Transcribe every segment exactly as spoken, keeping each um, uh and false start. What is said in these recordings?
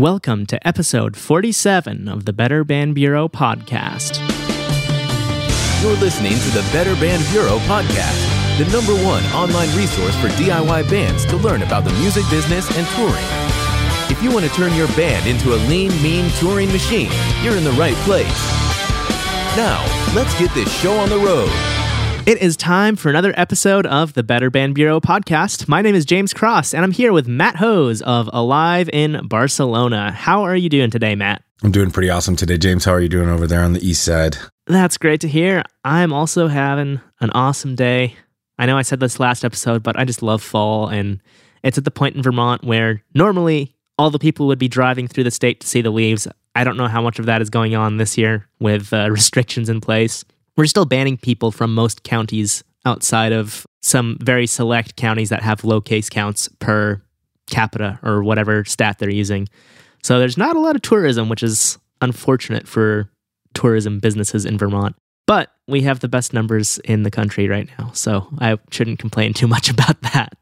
Welcome to episode forty-seven of the Better Band Bureau podcast. You're listening to the Better Band Bureau podcast, the number one online resource for D I Y bands to learn about the music business and touring. If you want to turn your band into a lean, mean touring machine, you're in the right place. Now, let's get this show on the road. It is time for another episode of the Better Band Bureau podcast. My name is James Cross, and I'm here with Matt Hose of Alive in Barcelona. How are you doing today, Matt? I'm doing pretty awesome today, James. How are you doing over there on the east side? That's great to hear. I'm also having an awesome day. I know I said this last episode, but I just love fall, and it's at the point in Vermont where normally all the people would be driving through the state to see the leaves. I don't know how much of that is going on this year with uh, restrictions in place. We're still banning people from most counties outside of some very select counties that have low case counts per capita or whatever stat they're using. So there's not a lot of tourism, which is unfortunate for tourism businesses in Vermont. But we have the best numbers in the country right now, so I shouldn't complain too much about that.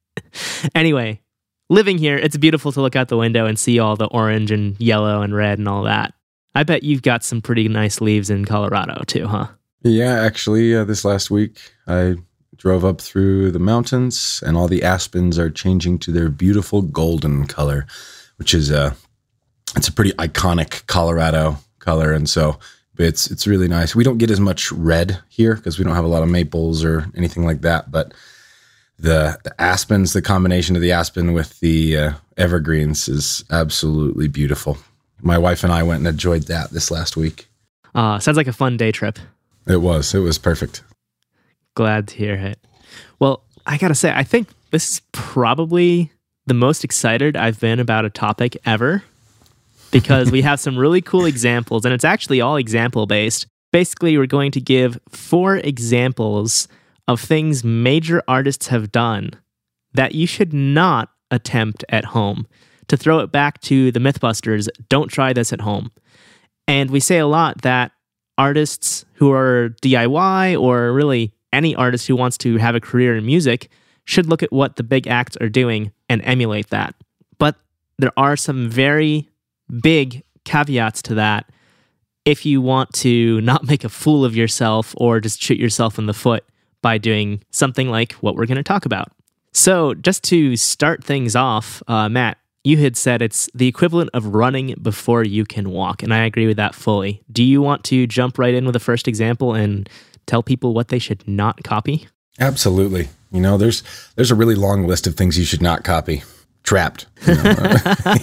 Anyway, living here, it's beautiful to look out the window and see all the orange and yellow and red and all that. I bet you've got some pretty nice leaves in Colorado too, huh? Yeah, actually, uh, this last week, I drove up through the mountains, and all the aspens are changing to their beautiful golden color, which is a, it's a pretty iconic Colorado color, and so it's it's really nice. We don't get as much red here because we don't have a lot of maples or anything like that, but the, the aspens, the combination of the aspen with the uh, evergreens is absolutely beautiful. My wife and I went and enjoyed that this last week. Uh, sounds like a fun day trip. It was. It was perfect. Glad to hear it. Well, I gotta say, I think this is probably the most excited I've been about a topic ever because we have some really cool examples, and it's actually all example-based. Basically, we're going to give four examples of things major artists have done that you should not attempt at home. To throw it back to the Mythbusters, don't try this at home. And we say a lot that artists who are D I Y, or really any artist who wants to have a career in music, should look at what the big acts are doing and emulate that. But there are some very big caveats to that if you want to not make a fool of yourself or just shoot yourself in the foot by doing something like what we're going to talk about. So just to start things off, uh, Matt, you had said it's the equivalent of running before you can walk, and I agree with that fully. Do you want to jump right in with the first example and tell people what they should not copy? Absolutely. You know, there's there's a really long list of things you should not copy. Trapped. You know?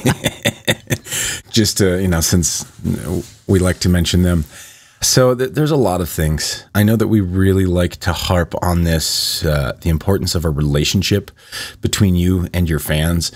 Just to, you know, since you know, we like to mention them. So th- there's a lot of things. I know that we really like to harp on this, uh, the importance of a relationship between you and your fans.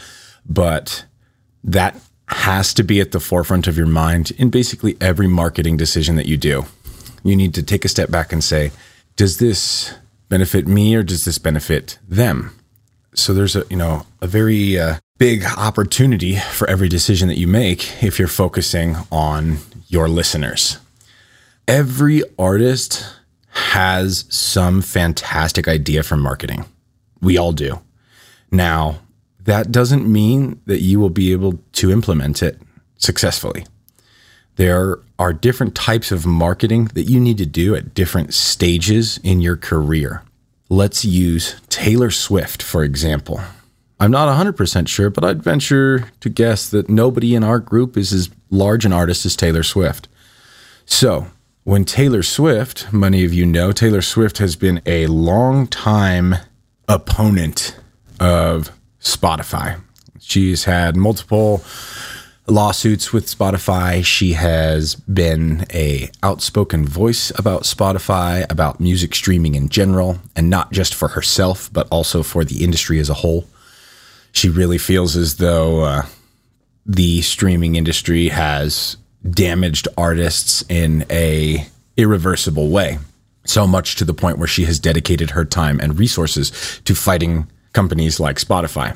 But that has to be at the forefront of your mind in basically every marketing decision that you do. You need to take a step back and say, does this benefit me or does this benefit them? So there's a, you know, a very uh, big opportunity for every decision that you make if you're focusing on your listeners. Every artist has some fantastic idea for marketing. We all do. Now, that doesn't mean that you will be able to implement it successfully. There are different types of marketing that you need to do at different stages in your career. Let's use Taylor Swift, for example. I'm not one hundred percent sure, but I'd venture to guess that nobody in our group is as large an artist as Taylor Swift. So, when Taylor Swift, many of you know, Taylor Swift has been a long time opponent of Spotify. She's had multiple lawsuits with Spotify. She has been a outspoken voice about Spotify, about music streaming in general, and not just for herself, but also for the industry as a whole. She really feels as though uh, the streaming industry has damaged artists in a irreversible way, so much to the point where she has dedicated her time and resources to fighting companies like Spotify.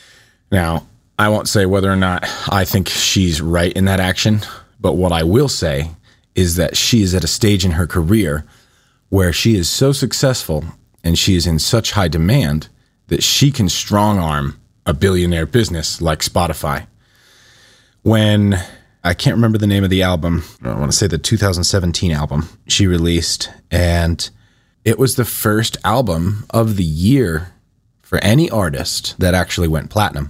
Now, I won't say whether or not I think she's right in that action, but what I will say is that she is at a stage in her career where she is so successful and she is in such high demand that she can strong arm a billionaire business like Spotify. when I can't remember the name of the album. I want to say the two thousand seventeen album she released. And it was the first album of the year for any artist that actually went platinum.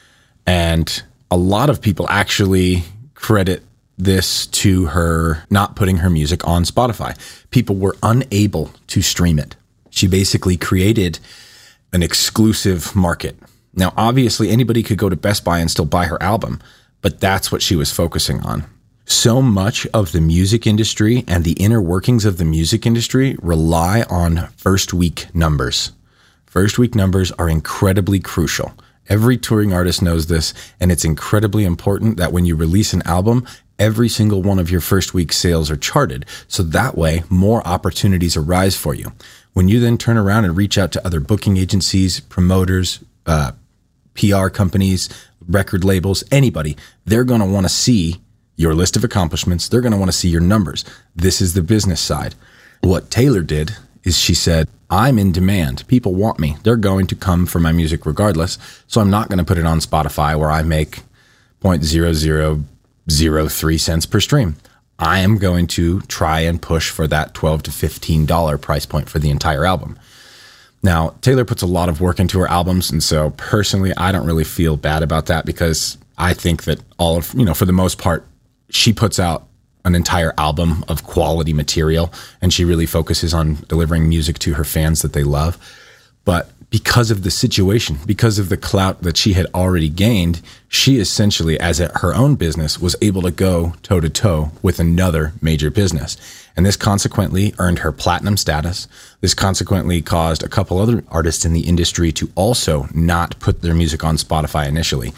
And a lot of people actually credit this to her not putting her music on Spotify. People were unable to stream it. She basically created an exclusive market. Now, obviously, anybody could go to Best Buy and still buy her album, but that's what she was focusing on. So much of the music industry and the inner workings of the music industry rely on first week numbers. First week numbers are incredibly crucial. Every touring artist knows this, and it's incredibly important that when you release an album, every single one of your first week sales are charted. So that way, more opportunities arise for you. When you then turn around and reach out to other booking agencies, promoters, uh, P R companies, record labels, anybody, they're going to want to see your list of accomplishments. They're going to want to see your numbers. This is the business side. What Taylor did is she said, I'm in demand. People want me. They're going to come for my music regardless. So I'm not going to put it on Spotify where I make zero point zero zero zero three cents per stream. I am going to try and push for that twelve to fifteen dollars price point for the entire album. Now, Taylor puts a lot of work into her albums. And so personally, I don't really feel bad about that because I think that all of, you know, for the most part, she puts out an entire album of quality material, and she really focuses on delivering music to her fans that they love. But because of the situation, because of the clout that she had already gained, she essentially, as a, her own business, was able to go toe to toe with another major business. And this consequently earned her platinum status. This consequently caused a couple other artists in the industry to also not put their music on Spotify initially.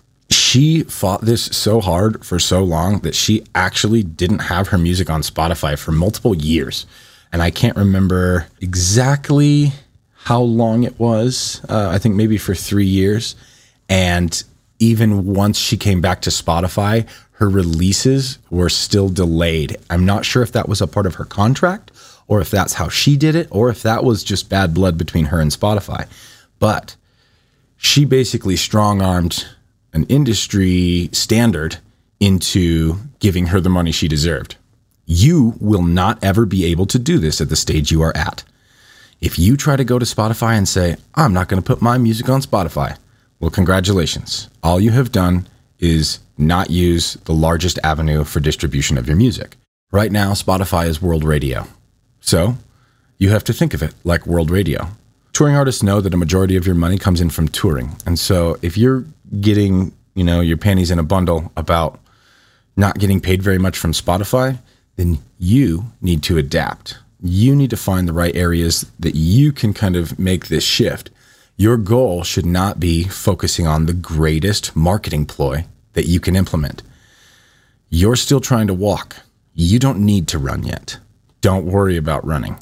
She fought this so hard for so long that she actually didn't have her music on Spotify for multiple years. And I can't remember exactly how long it was. Uh, I think maybe for three years. And even once she came back to Spotify, her releases were still delayed. I'm not sure if that was a part of her contract or if that's how she did it or if that was just bad blood between her and Spotify. But she basically strong-armed an industry standard into giving her the money she deserved. You will not ever be able to do this at the stage you are at. If you try to go to Spotify and say, I'm not going to put my music on Spotify, well, congratulations. All you have done is not use the largest avenue for distribution of your music. Right now, Spotify is world radio. So you have to think of it like world radio. Touring artists know that a majority of your money comes in from touring. And so if you're getting, you know, your panties in a bundle about not getting paid very much from Spotify, then you need to adapt. You need to find the right areas that you can kind of make this shift. Your goal should not be focusing on the greatest marketing ploy that you can implement. You're still trying to walk. You don't need to run yet. Don't worry about running.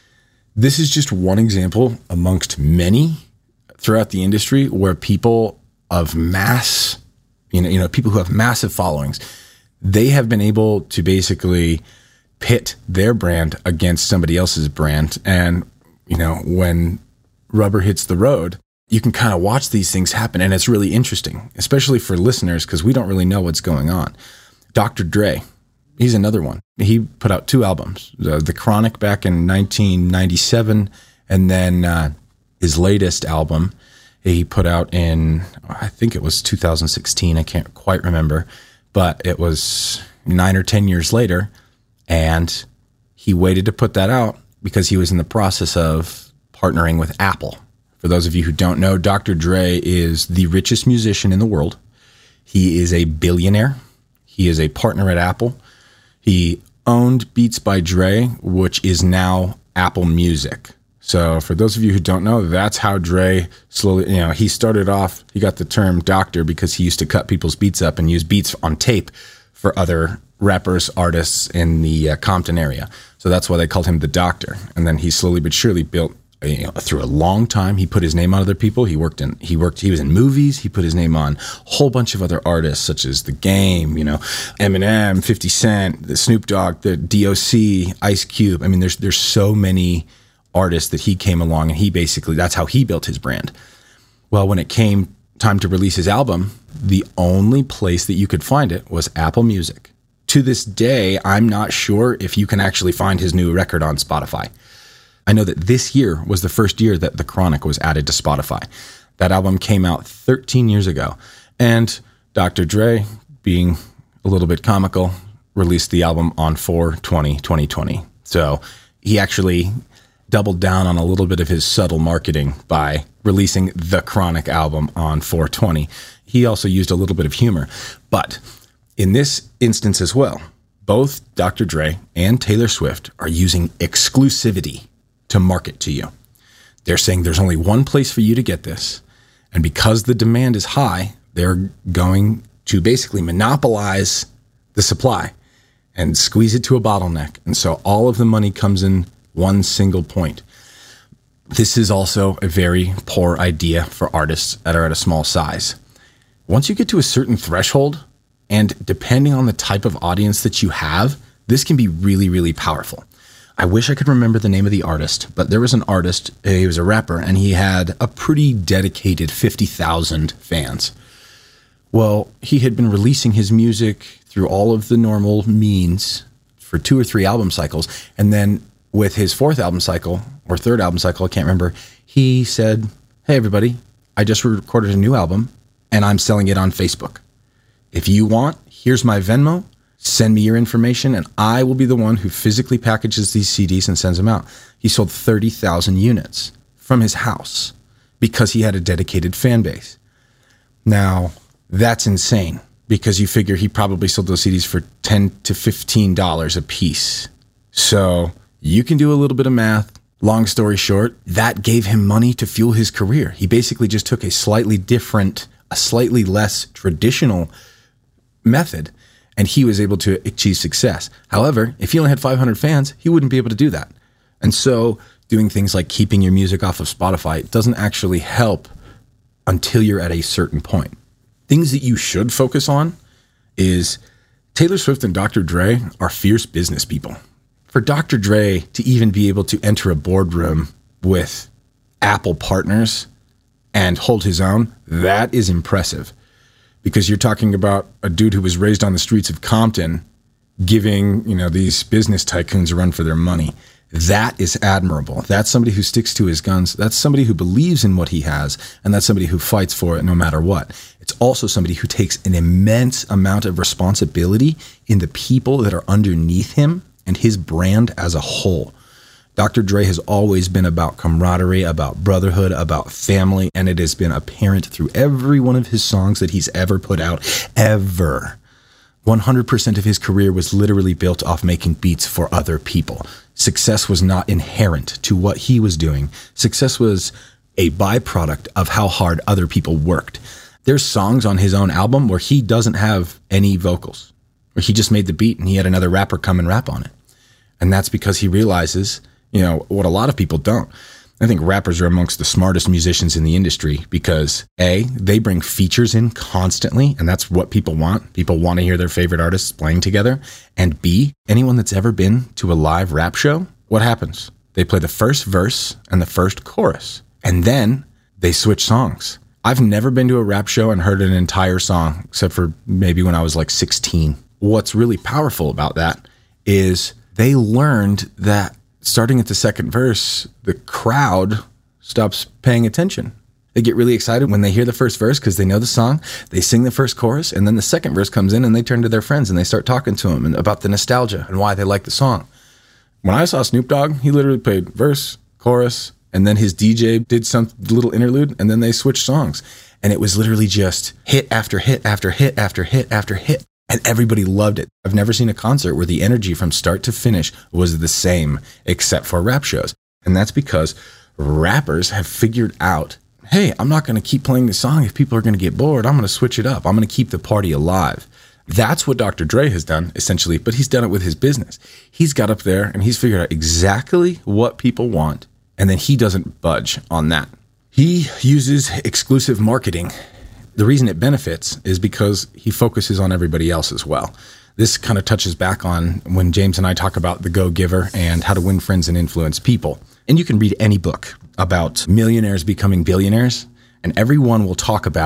This is just one example amongst many throughout the industry where people of mass, you know, you know, people who have massive followings, they have been able to basically pit their brand against somebody else's brand. And, you know, when rubber hits the road, you can kind of watch these things happen. And it's really interesting, especially for listeners, because we don't really know what's going on. Doctor Dre, he's another one. He put out two albums, the, the Chronic back in nineteen ninety-seven, and then uh, his latest album he put out in, I think it was two thousand sixteen. I can't quite remember, but it was nine or ten years later. And he waited to put that out because he was in the process of partnering with Apple. For those of you who don't know, Doctor Dre is the richest musician in the world. He is a billionaire. He is a partner at Apple. He owned Beats by Dre, which is now Apple Music. So for those of you who don't know, that's how Dre slowly, you know, he started off, he got the term doctor because he used to cut people's beats up and use beats on tape for other rappers, artists in the uh, Compton area. So that's why they called him the Doctor. And then he slowly but surely built, you know, through a long time, he put his name on other people. He worked in, he worked, he was in movies. He put his name on a whole bunch of other artists, such as The Game, you know, Eminem, fifty Cent, the Snoop Dogg, the D O C, Ice Cube. I mean, there's there's so many artists that he came along, and he basically, that's how he built his brand. Well, when it came time to release his album, the only place that you could find it was Apple Music. To this day, I'm not sure if you can actually find his new record on Spotify. I know that this year was the first year that The Chronic was added to Spotify. That album came out thirteen years ago. And Doctor Dre, being a little bit comical, released the album on four twenty twenty twenty. So he actually doubled down on a little bit of his subtle marketing by releasing The Chronic album on four twenty. He also used a little bit of humor. But in this instance as well, both Doctor Dre and Taylor Swift are using exclusivity to market to you. They're saying there's only one place for you to get this. And because the demand is high, they're going to basically monopolize the supply and squeeze it to a bottleneck. And so all of the money comes in one single point. This is also a very poor idea for artists that are at a small size. Once you get to a certain threshold, and depending on the type of audience that you have, this can be really, really powerful. I wish I could remember the name of the artist, but there was an artist, he was a rapper, and he had a pretty dedicated fifty thousand fans. Well, he had been releasing his music through all of the normal means for two or three album cycles. And then with his fourth album cycle or third album cycle, I can't remember, he said, hey, everybody, I just recorded a new album and I'm selling it on Facebook. If you want, here's my Venmo. Send me your information and I will be the one who physically packages these C Ds and sends them out. He sold thirty thousand units from his house because he had a dedicated fan base. Now, that's insane because you figure he probably sold those C Ds for ten to fifteen dollars a piece. So you can do a little bit of math. Long story short, that gave him money to fuel his career. He basically just took a slightly different, a slightly less traditional method, and he was able to achieve success. However, if he only had five hundred fans, he wouldn't be able to do that. And so doing things like keeping your music off of Spotify doesn't actually help until you're at a certain point. Things that you should focus on is Taylor Swift and Doctor Dre are fierce business people. For Doctor Dre to even be able to enter a boardroom with Apple partners and hold his own, that is impressive. Because you're talking about a dude who was raised on the streets of Compton giving, you know, these business tycoons a run for their money. That is admirable. That's somebody who sticks to his guns. That's somebody who believes in what he has. And that's somebody who fights for it no matter what. It's also somebody who takes an immense amount of responsibility in the people that are underneath him and his brand as a whole. Doctor Dre has always been about camaraderie, about brotherhood, about family, and it has been apparent through every one of his songs that he's ever put out, ever. one hundred percent of his career was literally built off making beats for other people. Success was not inherent to what he was doing. Success was a byproduct of how hard other people worked. There's songs on his own album where he doesn't have any vocals, where he just made the beat and he had another rapper come and rap on it. And that's because he realizes, you know, what a lot of people don't. I think rappers are amongst the smartest musicians in the industry because A, they bring features in constantly, and that's what people want. People want to hear their favorite artists playing together. And B, anyone that's ever been to a live rap show, what happens? They play the first verse and the first chorus, and then they switch songs. I've never been to a rap show and heard an entire song, except for maybe when I was like sixteen. What's really powerful about that is they learned that starting at the second verse, the crowd stops paying attention. They get really excited when they hear the first verse because they know the song. They sing the first chorus, and then the second verse comes in, and they turn to their friends and they start talking to them about the nostalgia and why they like the song. When I saw Snoop Dogg, he literally played verse, chorus, and then his D J did some little interlude, and then they switched songs. And it was literally just hit after hit after hit after hit after hit. And everybody loved it. I've never seen a concert where the energy from start to finish was the same, except for rap shows. And that's because rappers have figured out, hey, I'm not going to keep playing the song if people are going to get bored. I'm going to switch it up. I'm going to keep the party alive. That's what Doctor Dre has done, essentially, but he's done it with his business. He's got up there and he's figured out exactly what people want, and then he doesn't budge on that. He uses exclusive marketing. The reason it benefits is because he focuses on everybody else as well. This kind of touches back on when James and I talk about the Go-Giver and how to win friends and influence people. And you can read any book about millionaires becoming billionaires, and everyone will talk about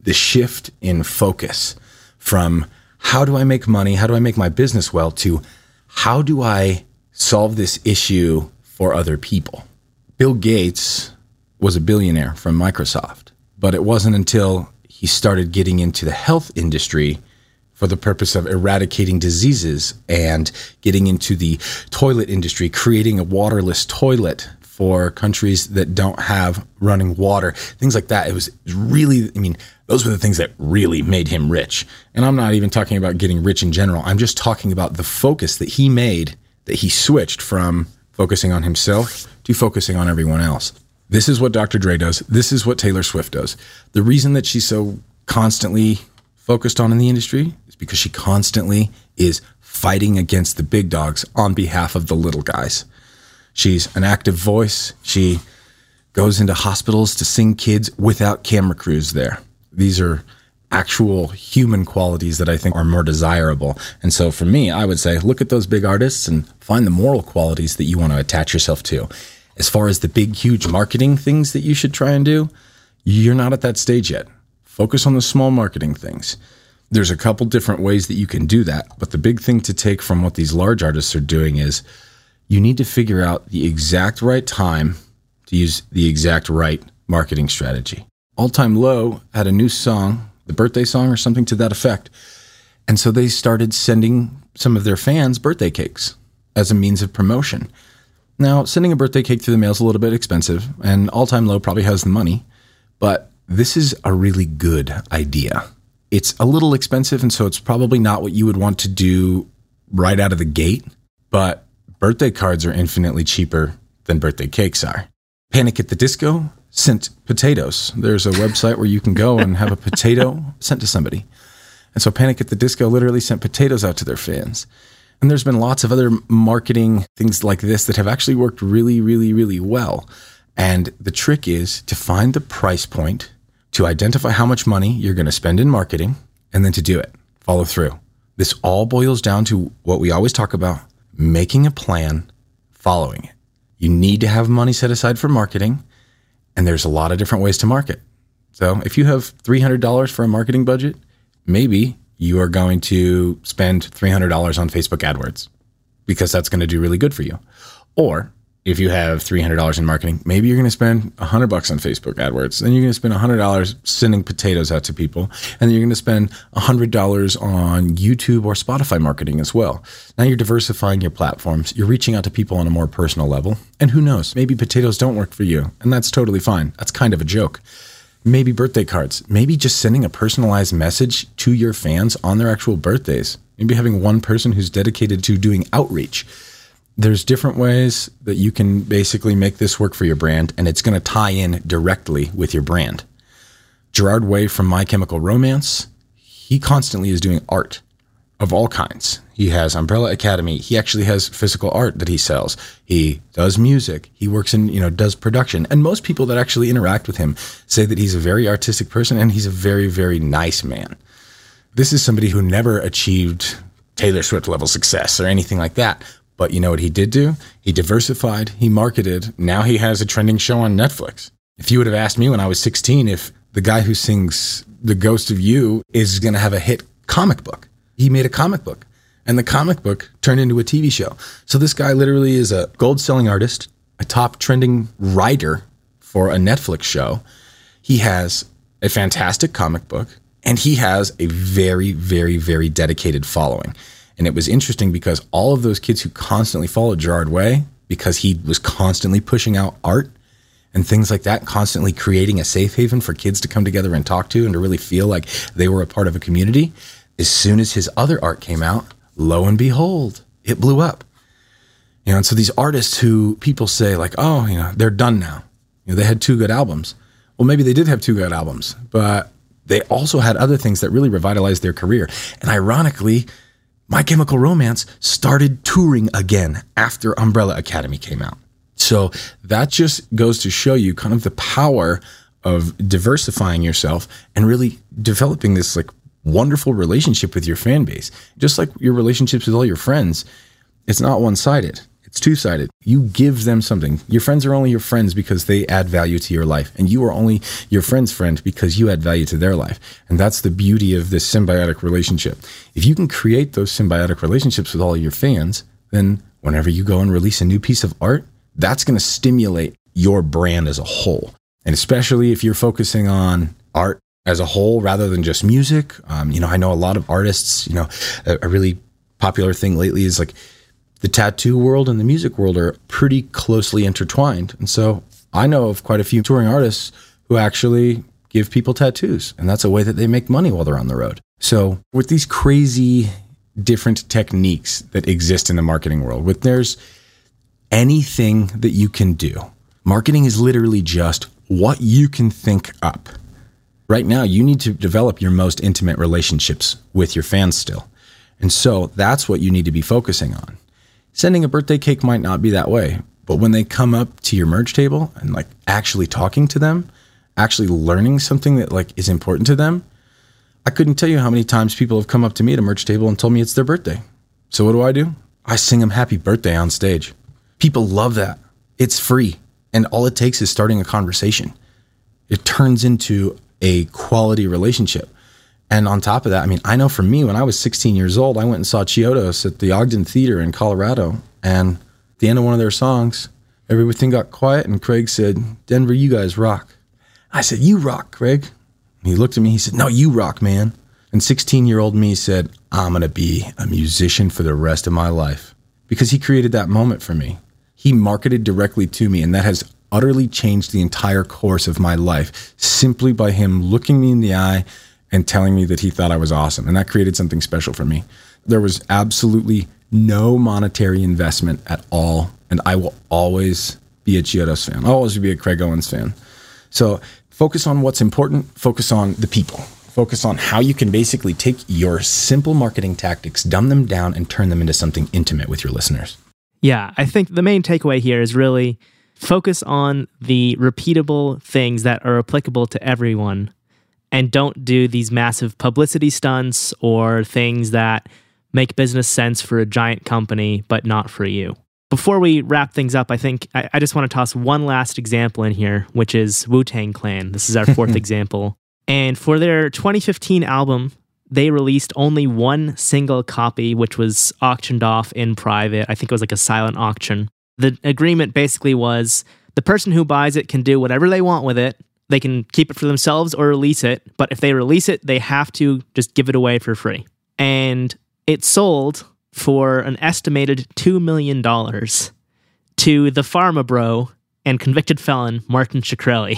the shift in focus from how do I make money, how do I make my business well, to how do I solve this issue for other people. Bill Gates was a billionaire from Microsoft, but it wasn't until he started getting into the health industry for the purpose of eradicating diseases and getting into the toilet industry, creating a waterless toilet for countries that don't have running water, things like that. It was really, I mean, those were the things that really made him rich. And I'm not even talking about getting rich in general. I'm just talking about the focus that he made, that he switched from focusing on himself to focusing on everyone else. This is what Doctor Dre does. This is what Taylor Swift does. The reason that she's so constantly focused on in the industry is because she constantly is fighting against the big dogs on behalf of the little guys. She's an active voice. She goes into hospitals to sing kids without camera crews there. These are actual human qualities that I think are more desirable. And so for me, I would say, look at those big artists and find the moral qualities that you want to attach yourself to. As far as the big, huge marketing things that you should try and do, you're not at that stage yet. Focus on the small marketing things. There's a couple different ways that you can do that. But the big thing to take from what these large artists are doing is you need to figure out the exact right time to use the exact right marketing strategy. All Time Low had a new song, the birthday song or something to that effect. And so they started sending some of their fans birthday cakes as a means of promotion. Now, sending a birthday cake through the mail is a little bit expensive, and All Time Low probably has the money, but this is a really good idea. It's a little expensive, and so it's probably not what you would want to do right out of the gate, but birthday cards are infinitely cheaper than birthday cakes are. Panic at the Disco sent potatoes. There's a website where you can go and have a potato sent to somebody. And so Panic at the Disco literally sent potatoes out to their fans. And there's been lots of other marketing things like this that have actually worked really, really, really well. And the trick is to find the price point, to identify how much money you're going to spend in marketing, and then to do it. Follow through. This all boils down to what we always talk about, making a plan, following it. You need to have money set aside for marketing, and there's a lot of different ways to market. So if you have three hundred dollars for a marketing budget, maybe you are going to spend three hundred dollars on Facebook AdWords because that's going to do really good for you. Or if you have three hundred dollars in marketing, maybe you're going to spend one hundred bucks on Facebook AdWords. Then you're going to spend one hundred dollars sending potatoes out to people. And then you're going to spend one hundred dollars on YouTube or Spotify marketing as well. Now you're diversifying your platforms. You're reaching out to people on a more personal level. And who knows, maybe potatoes don't work for you. And that's totally fine. That's kind of a joke. Maybe birthday cards. Maybe just sending a personalized message to your fans on their actual birthdays. Maybe having one person who's dedicated to doing outreach. There's different ways that you can basically make this work for your brand, and it's going to tie in directly with your brand. Gerard Way from My Chemical Romance, he constantly is doing art of all kinds. He has Umbrella Academy. He actually has physical art that he sells. He does music. He works in, you know, does production. And most people that actually interact with him say that he's a very artistic person and he's a very, very nice man. This is somebody who never achieved Taylor Swift level success or anything like that. But you know what he did do? He diversified, he marketed. Now he has a trending show on Netflix. If you would have asked me when I was sixteen if the guy who sings The Ghost of You is going to have a hit comic book, he made a comic book. And the comic book turned into a T V show. So this guy literally is a gold-selling artist, a top trending writer for a Netflix show. He has a fantastic comic book, and he has a very, very, very dedicated following. And it was interesting because all of those kids who constantly followed Gerard Way, because he was constantly pushing out art and things like that, constantly creating a safe haven for kids to come together and talk to and to really feel like they were a part of a community. As soon as his other art came out, lo and behold, it blew up. You know, and so these artists who people say like, oh, you know, they're done now. You know, they had two good albums. Well, maybe they did have two good albums, but they also had other things that really revitalized their career. And ironically, My Chemical Romance started touring again after Umbrella Academy came out. So that just goes to show you kind of the power of diversifying yourself and really developing this like wonderful relationship with your fan base. Just like your relationships with all your friends, it's not one-sided. It's two-sided. You give them something. Your friends are only your friends because they add value to your life. And you are only your friend's friend because you add value to their life. And that's the beauty of this symbiotic relationship. If you can create those symbiotic relationships with all of your fans, then whenever you go and release a new piece of art, that's going to stimulate your brand as a whole. And especially if you're focusing on art as a whole rather than just music. Um, you know, I know a lot of artists, you know, a, a really popular thing lately is like the tattoo world and the music world are pretty closely intertwined. And so I know of quite a few touring artists who actually give people tattoos, and that's a way that they make money while they're on the road. So with these crazy different techniques that exist in the marketing world, with there's anything that you can do. Marketing is literally just what you can think up. Right now, you need to develop your most intimate relationships with your fans still. And so that's what you need to be focusing on. Sending a birthday cake might not be that way, but when they come up to your merge table and like actually talking to them, actually learning something that like is important to them, I couldn't tell you how many times people have come up to me at a merch table and told me it's their birthday. So what do I do? I sing them happy birthday on stage. People love that. It's free. And all it takes is starting a conversation. It turns into a quality relationship. And on top of that, I mean, I know for me, when I was sixteen years old, I went and saw Chiodos at the Ogden Theater in Colorado. And at the end of one of their songs, everything got quiet and Craig said, "Denver, you guys rock." I said, "You rock, Craig." And he looked at me, he said, "No, you rock, man." And sixteen-year-old me said, "I'm going to be a musician for the rest of my life." Because he created that moment for me. He marketed directly to me, and that has utterly changed the entire course of my life simply by him looking me in the eye and telling me that he thought I was awesome. And that created something special for me. There was absolutely no monetary investment at all, and I will always be a Chiodos fan. I'll always be a Craig Owens fan. So focus on what's important, focus on the people, focus on how you can basically take your simple marketing tactics, dumb them down, and turn them into something intimate with your listeners. Yeah, I think the main takeaway here is really focus on the repeatable things that are applicable to everyone, and don't do these massive publicity stunts or things that make business sense for a giant company, but not for you. Before we wrap things up, I think I, I just want to toss one last example in here, which is Wu-Tang Clan. This is our fourth example. And for their twenty fifteen album, they released only one single copy, which was auctioned off in private. I think it was like a silent auction. The agreement basically was the person who buys it can do whatever they want with it. They can keep it for themselves or release it. But if they release it, they have to just give it away for free. And it sold for an estimated two million dollars to the pharma bro and convicted felon, Martin Shkreli.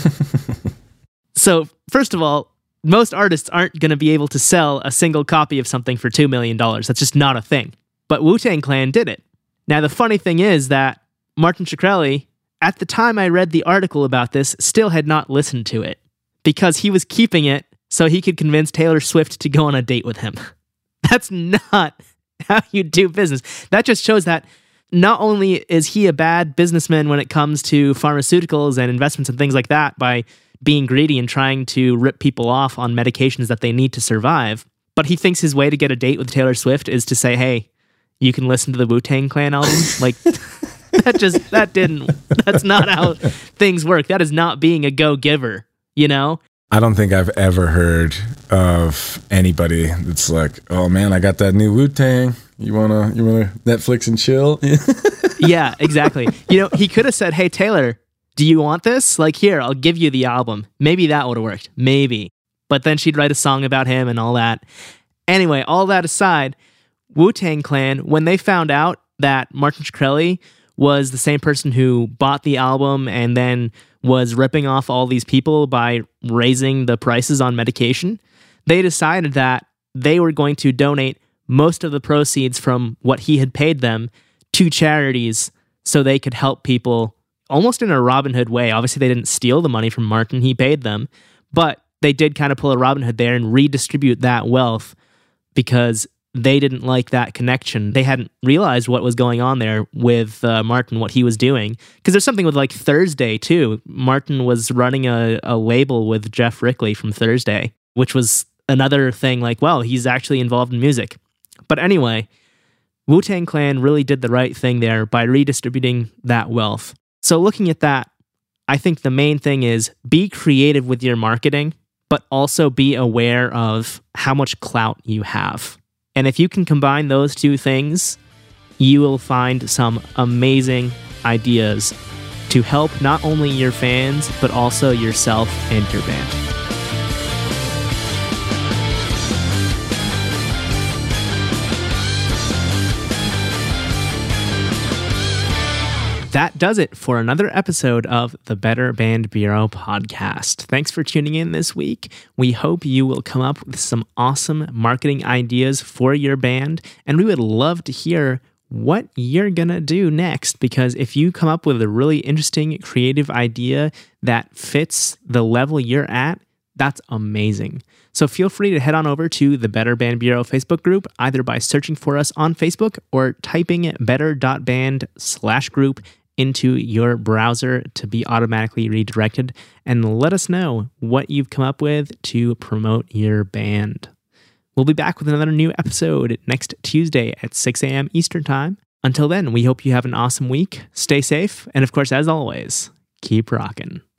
So, first of all, most artists aren't going to be able to sell a single copy of something for two million dollars. That's just not a thing. But Wu-Tang Clan did it. Now, the funny thing is that Martin Shkreli, at the time I read the article about this, still had not listened to it because he was keeping it so he could convince Taylor Swift to go on a date with him. That's not how you do business. That just shows that not only is he a bad businessman when it comes to pharmaceuticals and investments and things like that by being greedy and trying to rip people off on medications that they need to survive, but he thinks his way to get a date with Taylor Swift is to say, "Hey, you can listen to the Wu-Tang Clan album." Like, that just, that didn't, that's not how things work. That is not being a go-giver, you know? I don't think I've ever heard of anybody that's like, "Oh man, I got that new Wu-Tang. You wanna, you wanna Netflix and chill?" Yeah, exactly. You know, he could have said, "Hey, Taylor, do you want this? Like, here, I'll give you the album." Maybe that would have worked. Maybe. But then she'd write a song about him and all that. Anyway, all that aside, Wu-Tang Clan, when they found out that Martin Shkreli was the same person who bought the album and then was ripping off all these people by raising the prices on medication, they decided that they were going to donate most of the proceeds from what he had paid them to charities so they could help people almost in a Robin Hood way. Obviously, they didn't steal the money from Martin. He paid them. But they did kind of pull a Robin Hood there and redistribute that wealth because they didn't like that connection. They hadn't realized what was going on there with uh, Martin, what he was doing. Because there's something with like Thursday, too. Martin was running a, a label with Jeff Rickley from Thursday, which was another thing like, well, he's actually involved in music. But anyway, Wu-Tang Clan really did the right thing there by redistributing that wealth. So looking at that, I think the main thing is be creative with your marketing, but also be aware of how much clout you have. And if you can combine those two things, you will find some amazing ideas to help not only your fans, but also yourself and your band. That does it for another episode of the Better Band Bureau podcast. Thanks for tuning in this week. We hope you will come up with some awesome marketing ideas for your band, and we would love to hear what you're gonna do next, because if you come up with a really interesting creative idea that fits the level you're at, that's amazing. So feel free to head on over to the Better Band Bureau Facebook group, either by searching for us on Facebook or typing better.band slash group into your browser to be automatically redirected, and let us know what you've come up with to promote your band. We'll be back with another new episode next Tuesday at six a.m. Eastern Time. Until then, we hope you have an awesome week, stay safe, and of course, as always, keep rocking.